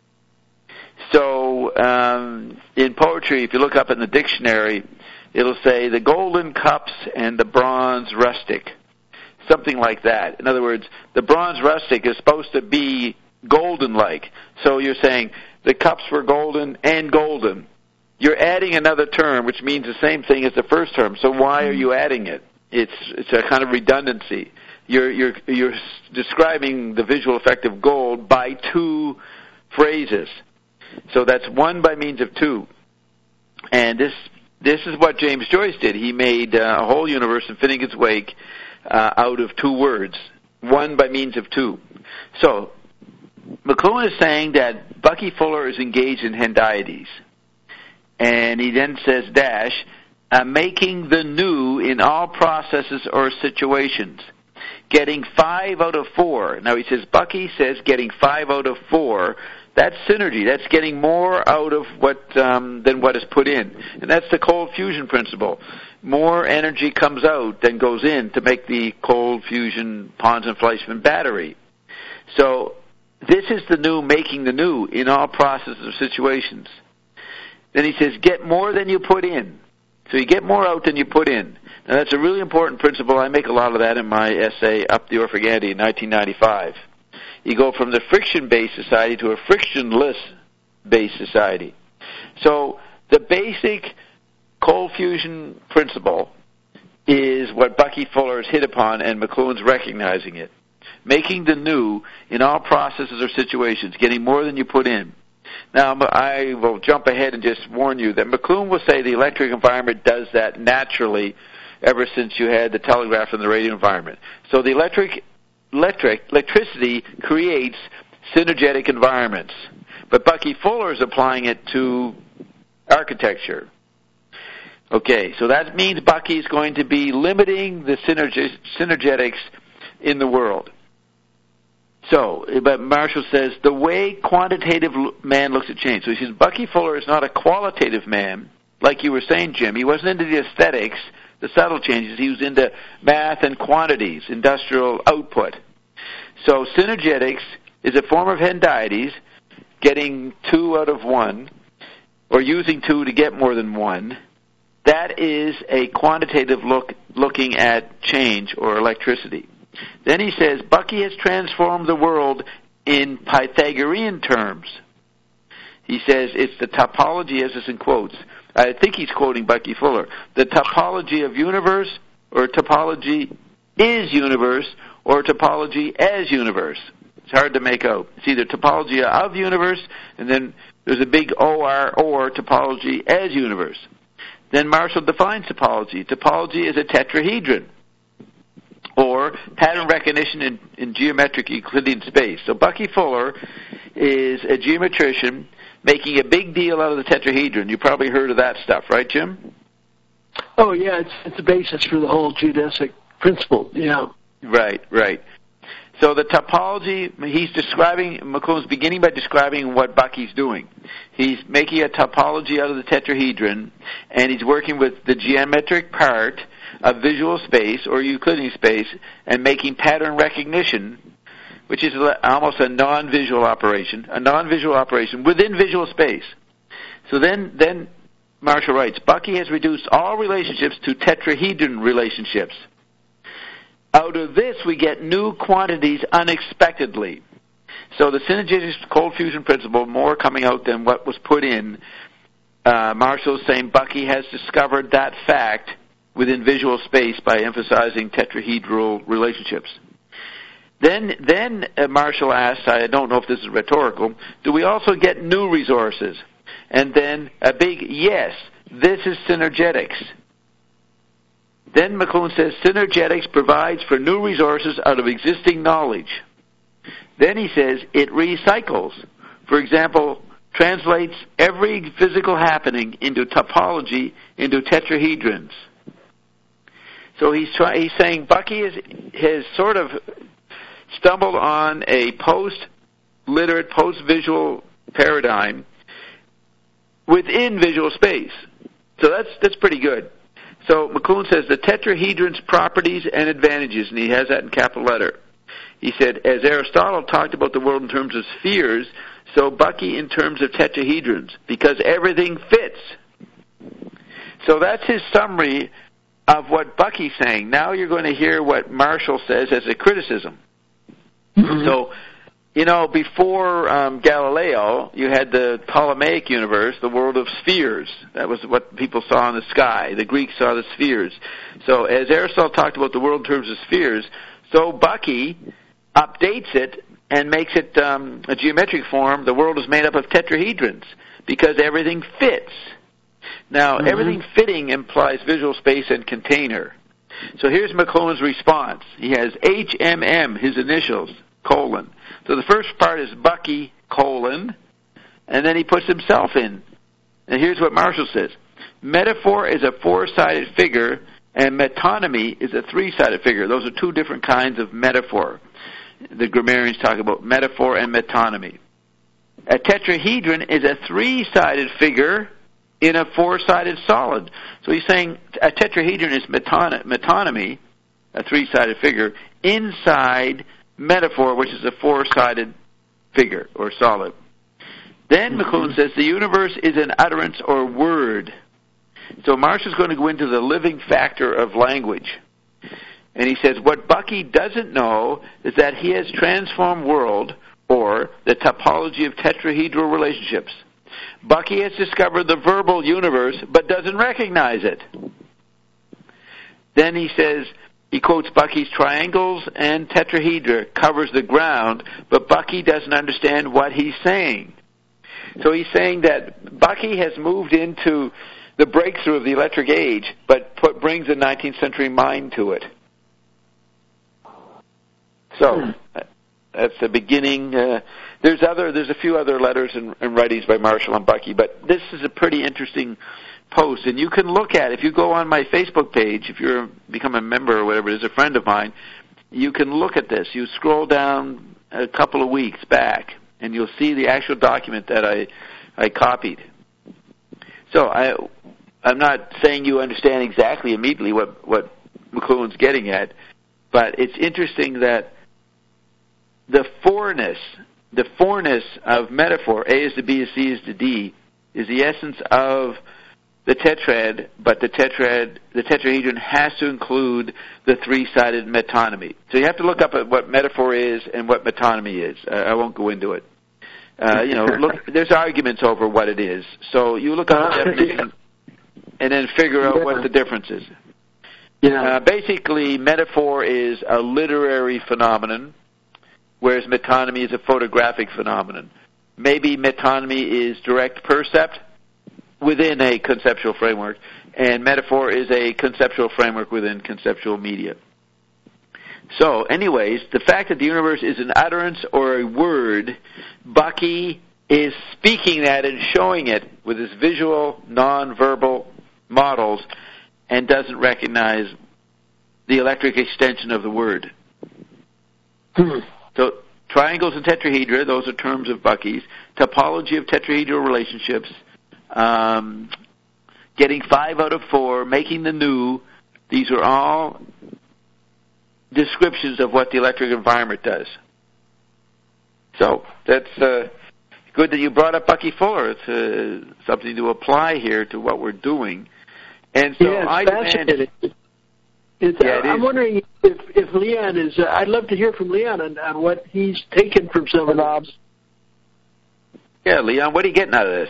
So in poetry, if you look up in the dictionary, it'll say the golden cups and the bronze rustic, something like that. In other words, the bronze rustic is supposed to be golden-like. So you're saying the cups were golden and golden. You're adding another term, which means the same thing as the first term. So why are you adding it? It's a kind of redundancy. You're describing the visual effect of gold by two phrases. So that's one by means of two. And this is what James Joyce did. He made a whole universe in Finnegan's Wake out of two words, one by means of two. So McLuhan is saying that Bucky Fuller is engaged in hendiades. And he then says, making the new in all processes or situations, getting 5 out of 4. Now he says, Bucky says getting 5 out of 4. That's synergy. That's getting more out of what than what is put in. And that's the cold fusion principle. More energy comes out than goes in to make the cold fusion Pons and Fleischmann battery. So this is the new, making the new in all processes or situations. Then he says, get more than you put in. So you get more out than you put in. Now that's a really important principle. I make a lot of that in my essay, Up the Orphiganti, in 1995. You go from the friction-based society to a frictionless-based society. So the basic cold fusion principle is what Bucky Fuller has hit upon, and McLuhan's recognizing it. Making the new in all processes or situations, getting more than you put in. Now, I will jump ahead and just warn you that McLuhan will say the electric environment does that naturally ever since you had the telegraph and the radio environment. So the electricity creates synergetic environments. But Bucky Fuller is applying it to architecture. Okay, so that means Bucky is going to be limiting the synergetics in the world. So, but Marshall says, the way quantitative man looks at change. So he says, Bucky Fuller is not a qualitative man, like you were saying, Jim. He wasn't into the aesthetics, the subtle changes. He was into math and quantities, industrial output. So synergetics is a form of hendiades, getting 2 out of 1, or using 2 to get more than 1. That is a quantitative looking at change or electricity. Then he says, Bucky has transformed the world in Pythagorean terms. He says it's the topology, as is in quotes. I think he's quoting Bucky Fuller. The topology of universe, or topology is universe, or topology as universe. It's hard to make out. It's either topology of universe, and then there's a big OR, or topology as universe. Then Marshall defines topology. Topology is a tetrahedron, or pattern recognition in geometric Euclidean space. So Bucky Fuller is a geometrician making a big deal out of the tetrahedron. You probably heard of that stuff, right, Jim? Oh, yeah, it's the basis for the whole geodesic principle, yeah. Right. So the topology, McLuhan's beginning by describing what Bucky's doing. He's making a topology out of the tetrahedron, and he's working with the geometric part of visual space or Euclidean space and making pattern recognition, which is almost a non-visual operation within visual space. So then Marshall writes, Bucky has reduced all relationships to tetrahedron relationships. Out of this, we get new quantities unexpectedly. So the synergistic cold fusion principle, more coming out than what was put in. Marshall is saying Bucky has discovered that fact within visual space by emphasizing tetrahedral relationships. Then Marshall asks, I don't know if this is rhetorical, do we also get new resources? And then a big yes, this is synergetics. Then McLuhan says, synergetics provides for new resources out of existing knowledge. Then he says, it recycles. For example, translates every physical happening into topology, into tetrahedrons. So he's saying Bucky has sort of stumbled on a post-literate, post-visual paradigm within visual space. So that's pretty good. So McLuhan says the tetrahedron's properties and advantages, and he has that in capital letter. He said, as Aristotle talked about the world in terms of spheres, so Bucky in terms of tetrahedrons, because everything fits. So that's his summary of what Bucky's saying. Now you're going to hear what Marshall says as a criticism. Mm-hmm. So, before Galileo, you had the Ptolemaic universe, the world of spheres. That was what people saw in the sky. The Greeks saw the spheres. So as Aristotle talked about the world in terms of spheres, so Bucky updates it and makes it a geometric form. The world is made up of tetrahedrons because everything fits. Now, everything fitting implies visual space and container. So here's McLuhan's response. He has HMM, his initials, colon. So the first part is Bucky, colon, and then he puts himself in. And here's what Marshall says. Metaphor is a four-sided figure, and metonymy is a three-sided figure. Those are two different kinds of metaphor. The grammarians talk about metaphor and metonymy. A tetrahedron is a three-sided figure in a four-sided solid. So he's saying a tetrahedron is metonymy, a three-sided figure, inside metaphor, which is a four-sided figure or solid. Then McLuhan says the universe is an utterance or word. So Marshall's going to go into the living factor of language. And he says what Bucky doesn't know is that he has transformed world, or the topology of tetrahedral relationships. Bucky has discovered the verbal universe, but doesn't recognize it. Then he says, he quotes Bucky's triangles and tetrahedra covers the ground, but Bucky doesn't understand what he's saying. So he's saying that Bucky has moved into the breakthrough of the electric age, but brings a 19th century mind to it. So that's the beginning. There's a few other letters and writings by Marshall and Bucky, but this is a pretty interesting post, and you can look at it. If you go on my Facebook page, if you're become a member or whatever it is, a friend of mine, you can look at this. You scroll down a couple of weeks back, and you'll see the actual document that I copied. So I'm not saying you understand exactly immediately what McLuhan's getting at, but it's interesting that the fourness of metaphor, A is to B is C is to D, is the essence of the tetrad, but the tetrahedron has to include the three-sided metonymy. So you have to look up at what metaphor is and what metonymy is. I won't go into it. There's arguments over what it is. So you look up the definition and then figure out what the difference is. Basically, metaphor is a literary phenomenon, whereas metonymy is a photographic phenomenon. Maybe metonymy is direct percept within a conceptual framework, and metaphor is a conceptual framework within conceptual media. So, anyways, the fact that the universe is an utterance or a word, Bucky is speaking that and showing it with his visual, non-verbal models, and doesn't recognize the electric extension of the word. So, triangles and tetrahedra, those are terms of Bucky's. Topology of tetrahedral relationships. Getting 5 out of 4, making the new. These are all descriptions of what the electric environment does. So that's good that you brought up Bucky Fuller. It's something to apply here to what we're doing. And so I'm wondering if Leon is. I'd love to hear from Leon on what he's taken from some of those. Yeah, Leon, what are you getting out of this?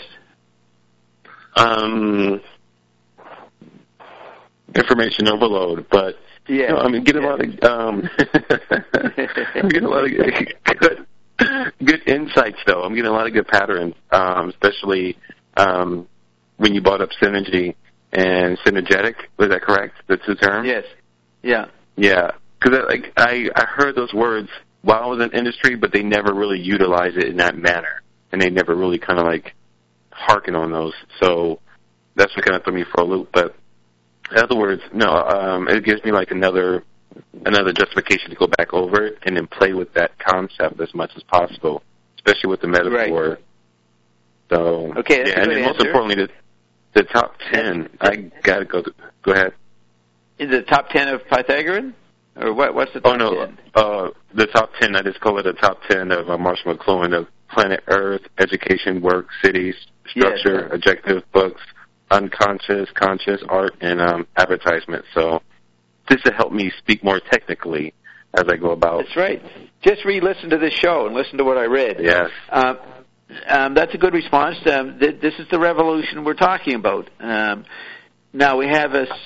Information overload, but I'm getting a lot of I'm getting a lot of good insights, though. I'm getting a lot of good patterns, especially when you brought up synergy and synergetic. Was that correct? The two terms? Yes. Yeah. Yeah. Because I heard those words while I was in industry, but they never really utilized it in that manner, and they never really kind of like harken on those. So that's what kind of threw me for a loop. But in other words, no, it gives me like another justification to go back over it and then play with that concept as much as possible, especially with the metaphor. Right. So okay, that's yeah, and then most importantly, the top 10. I gotta go ahead. Is it the top 10 of Pythagorean, or what's the top 10? The top 10. I just call it the top 10 of Marshall McLuhan of Planet Earth, Education, Work, Cities, Structure, Yes. Objective, Books, Unconscious, Conscious, Art, and Advertisement. So this to help me speak more technically as I go about. That's right. Just re-listen to this show and listen to what I read. Yes. That's a good response. This is the revolution we're talking about. Now we have a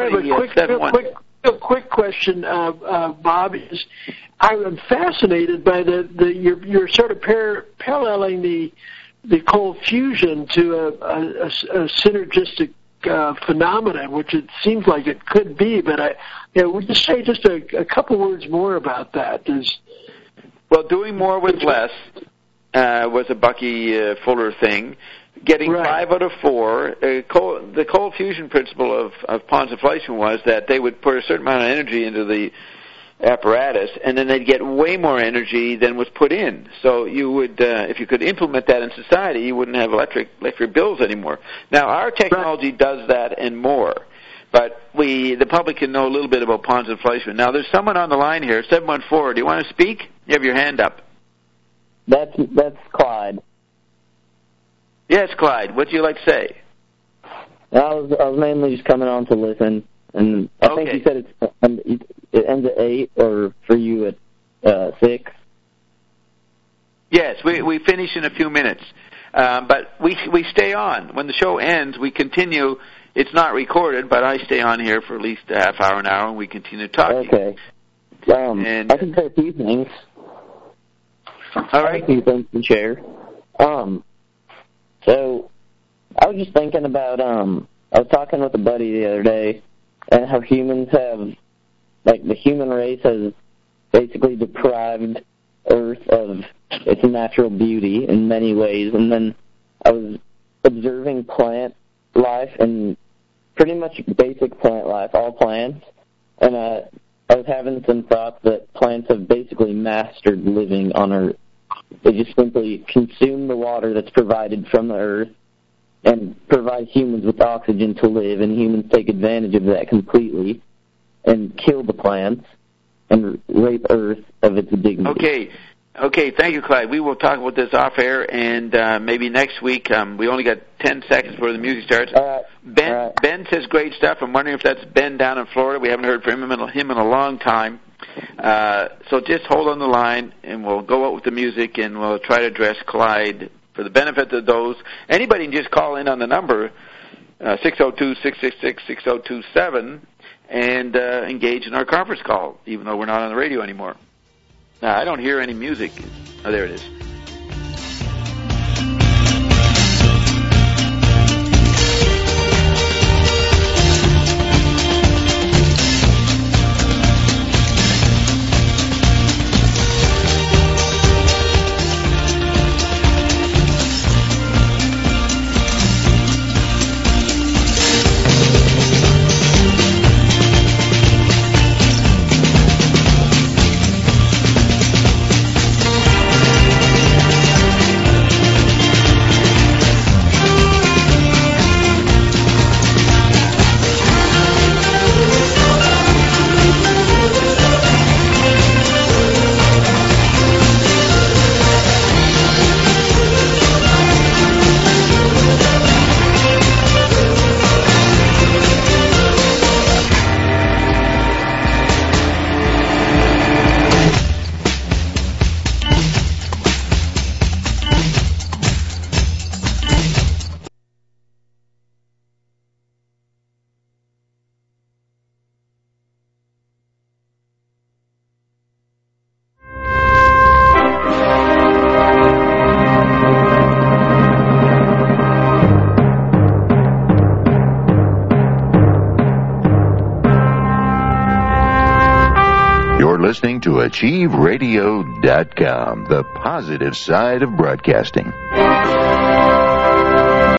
real quick question, Bob. I'm fascinated by you're sort of paralleling the cold fusion to a synergistic phenomenon, which it seems like it could be. But would you say just a couple words more about that? Well, doing more with less was a Bucky Fuller thing. Getting 5 out of 4. The cold fusion principle of Pons and Fleischmann was that they would put a certain amount of energy into the apparatus, and then they'd get way more energy than was put in. So you would, if you could implement that in society, you wouldn't have electric bills anymore. Now, our technology does that and more, but the public can know a little bit about Pons and Fleischmann. Now, there's someone on the line here, 714. Do you want to speak? You have your hand up. That's Clyde. Yes, Clyde. What do you like to say? I was mainly just coming on to listen, and I think you said it ends at 8, or for you at 6. Yes, we finish in a few minutes, but we stay on. When the show ends, we continue. It's not recorded, but I stay on here for at least a half hour, an hour, and we continue talking. Okay. I can say a few things. All right. A few things to share. So I was just thinking about, I was talking with a buddy the other day, and how humans have, like, the human race has basically deprived Earth of its natural beauty in many ways. And then I was observing plant life, and pretty much basic plant life, all plants, and I was having some thoughts that plants have basically mastered living on Earth. They just simply consume the water that's provided from the earth and provide humans with oxygen to live, and humans take advantage of that completely and kill the plants and rape Earth of its dignity. Okay, thank you, Clyde. We will talk about this off air, and maybe next week. We only got 10 seconds before the music starts. Ben says great stuff. I'm wondering if that's Ben down in Florida. We haven't heard from him in a long time. So just hold on the line, and we'll go out with the music, and we'll try to address Clyde for the benefit of those. Anybody can just call in on the number 602-666-6027 and engage in our conference call, even though we're not on the radio anymore. Now, I don't hear any music. Oh, there it is. listening to AchieveRadio.com, the positive side of broadcasting.